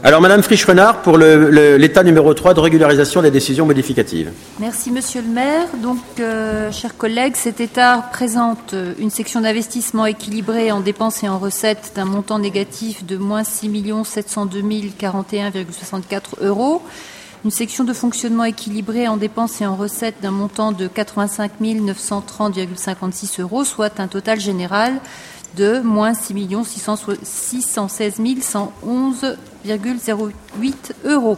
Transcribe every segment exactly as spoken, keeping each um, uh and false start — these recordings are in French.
Alors, Madame Frisch-Renard, pour le, le, l'état numéro trois de régularisation des décisions modificatives. Merci, Monsieur le maire. Donc, euh, chers collègues, cet état présente une section d'investissement équilibrée en dépenses et en recettes d'un montant négatif de moins six millions sept cent deux mille quarante et un virgule soixante-quatre euros, une section de fonctionnement équilibrée en dépenses et en recettes d'un montant de quatre-vingt-cinq mille neuf cent trente virgule cinquante-six euros, soit un total général de moins six millions six cent seize mille cent onze virgule zéro huit euros.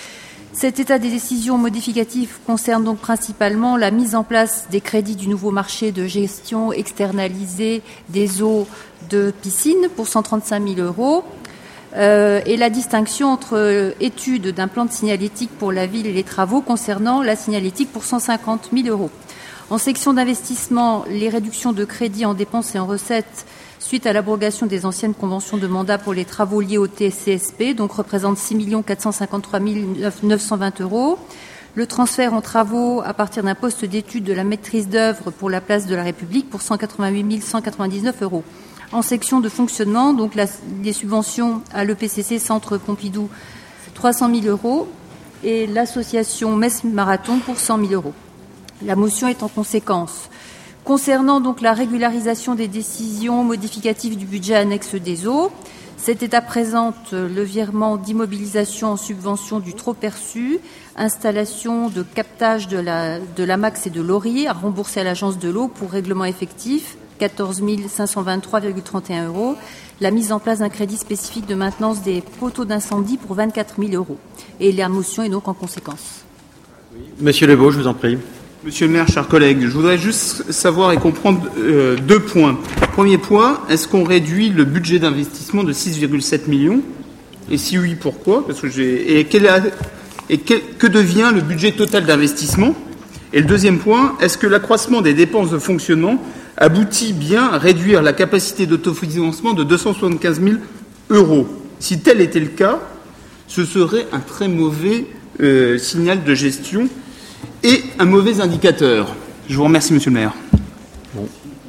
Cet état des décisions modificatives concerne donc principalement la mise en place des crédits du nouveau marché de gestion externalisée des eaux de piscine pour cent trente-cinq mille euros euh, et la distinction entre euh, études d'un plan de signalétique pour la ville et les travaux concernant la signalétique pour cent cinquante mille euros. En section d'investissement, les réductions de crédits en dépenses et en recettes suite à l'abrogation des anciennes conventions de mandat pour les travaux liés au T C S P, donc représente six millions quatre cent cinquante-trois mille neuf cent vingt euros. Le transfert en travaux à partir d'un poste d'étude de la maîtrise d'œuvre pour la place de la République pour cent quatre-vingt-huit mille cent quatre-vingt-dix-neuf euros. En section de fonctionnement, donc la, les subventions à l'E P C C Centre Pompidou, trois cent mille euros, et l'association Metz Marathon pour cent mille euros. La motion est en conséquence. Concernant donc la régularisation des décisions modificatives du budget annexe des eaux, cet état présente le virement d'immobilisation en subvention du trop perçu, installation de captage de la, de la Max et de l'Ori à rembourser à l'agence de l'eau pour règlement effectif, quatorze mille cinq cent vingt-trois virgule trente et un euros, la mise en place d'un crédit spécifique de maintenance des poteaux d'incendie pour vingt-quatre mille euros. Et la motion est donc en conséquence. Monsieur Lebeau, je vous en prie. Monsieur le maire, chers collègues, je voudrais juste savoir et comprendre euh, deux points. Premier point, est-ce qu'on réduit le budget d'investissement de six virgule sept millions? Et si oui, pourquoi? Parce que j'ai... Et, quel a... et quel... que devient le budget total d'investissement? Et le deuxième point, est-ce que l'accroissement des dépenses de fonctionnement aboutit bien à réduire la capacité d'autofinancement de deux cent soixante-quinze mille euros? Si tel était le cas, ce serait un très mauvais euh, signal de gestion et un mauvais indicateur. Je vous remercie, monsieur le maire. Bon.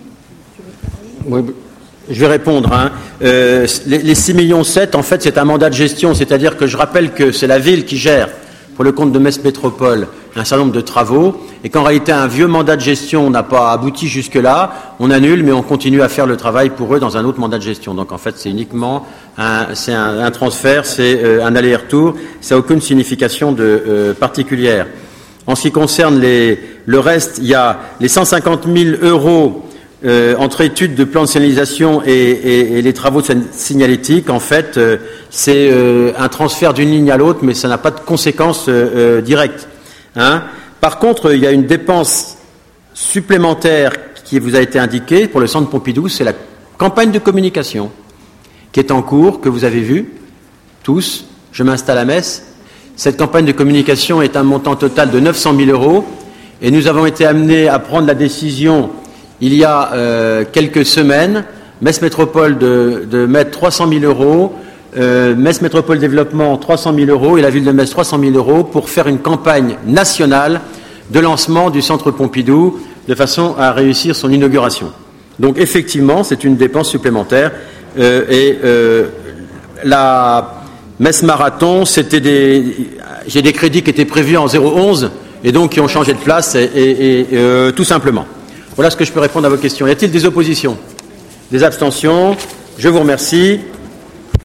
Oui, je vais répondre. Hein. Euh, les, les six millions sept, en fait, c'est un mandat de gestion, c'est-à-dire que je rappelle que c'est la ville qui gère, pour le compte de Metz Métropole, un certain nombre de travaux, et qu'en réalité, un vieux mandat de gestion n'a pas abouti jusque-là, on annule, mais on continue à faire le travail pour eux dans un autre mandat de gestion. Donc, en fait, c'est uniquement un, c'est un, un transfert, c'est euh, un aller-retour, ça n'a aucune signification de, euh, particulière. En ce qui concerne les, le reste, il y a les cent cinquante mille euros euh, entre études de plan de signalisation et, et, et les travaux de signalétique. En fait, euh, c'est euh, un transfert d'une ligne à l'autre, mais ça n'a pas de conséquences euh, directes. Hein. Par contre, il y a une dépense supplémentaire qui vous a été indiquée pour le centre Pompidou, c'est la campagne de communication qui est en cours, que vous avez vue tous. Je m'installe à Metz. Cette campagne de communication est un montant total de neuf cent mille euros et nous avons été amenés à prendre la décision il y a euh, quelques semaines, Metz Métropole de, de mettre trois cent mille euros, euh, Metz Métropole Développement trois cent mille euros et la ville de Metz trois cent mille euros pour faire une campagne nationale de lancement du centre Pompidou de façon à réussir son inauguration. Donc effectivement, c'est une dépense supplémentaire euh, et euh, la Metz Marathon, c'était des, j'ai des crédits qui étaient prévus en zéro onze et donc qui ont changé de place et, et, et euh, tout simplement. Voilà ce que je peux répondre à vos questions. Y a-t-il des oppositions? Des abstentions? Je vous remercie.